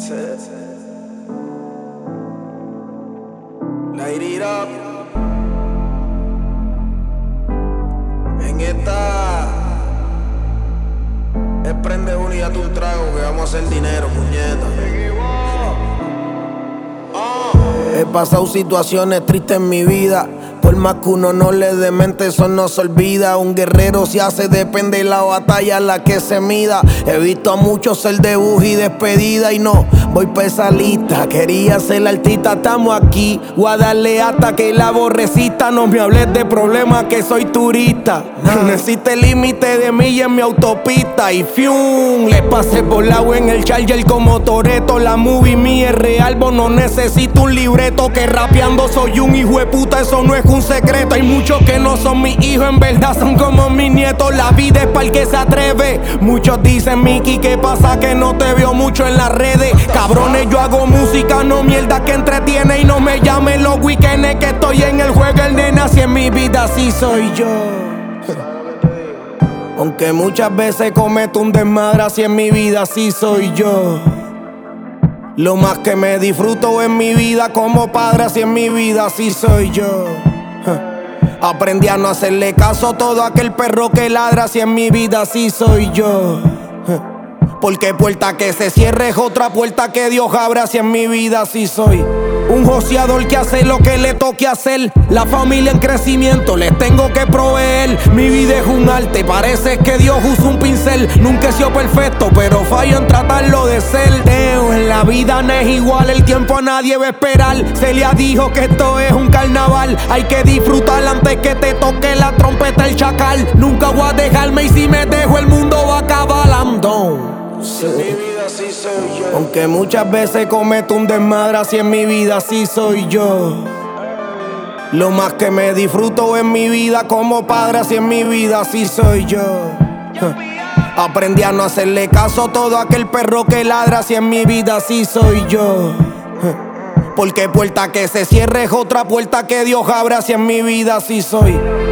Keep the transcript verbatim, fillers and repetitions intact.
Light it up. En esta es prende uno y date un trago que vamos a hacer dinero, puñeta. He pasado situaciones tristes en mi vida. Por más que uno no le dé mente, eso no se olvida. Un guerrero se hace, depende de la batalla la que se mida. He visto a muchos ser debut y despedida y no voy pa' esa lista. Quería ser artista, estamos aquí. Voy a darle hasta que la aborrecista. No me hables de problemas que soy turista. No existe límite de milla en mi autopista. Y fium, le pasé por la agua en el Charger como Toretto. La movie mía es real, vos no necesito un libreto. Que rapeando soy un hijo de puta, eso no es un secreto. Hay muchos que no son mis hijos, en verdad son como mis nietos. La vida es para el que se atreve. Muchos dicen, Mickey, ¿qué pasa que no te veo mucho en las redes? Cabrones, yo hago música, no mierda que entretiene. Y no me llamen los weekends que estoy en el juego, el nene. Así en mi vida, así soy yo. Aunque muchas veces cometo un desmadre, así en mi vida, así soy yo. Lo más que me disfruto en mi vida como padre, así en mi vida, así soy yo. Aprendí a no hacerle caso a todo aquel perro que ladra, así en mi vida, así soy yo. Porque puerta que se cierre es otra puerta que Dios abre, así en mi vida, así soy. Un joseador que hace lo que le toque hacer. La familia en crecimiento, les tengo que proveer. Mi vida es un arte, parece que Dios usa un pincel. Nunca he sido perfecto, pero fallo en tratarlo de ser. Deo, en la vida no es igual, el tiempo a nadie va a esperar. Celia dijo que esto es un carnaval. Hay que disfrutar antes que te toque la trompeta el chacal. Nunca voy a dejarme y si me dejo el mundo va a acabar. I'm done. Sí. En mi vida así soy yo. Aunque muchas veces cometo un desmadre, así en mi vida así soy yo. Lo más que me disfruto en mi vida como padre, así en mi vida así soy yo. Aprendí a no hacerle caso a todo aquel perro que ladra, así en mi vida así soy yo. Porque puerta que se cierre es otra puerta que Dios abre, así en mi vida así soy.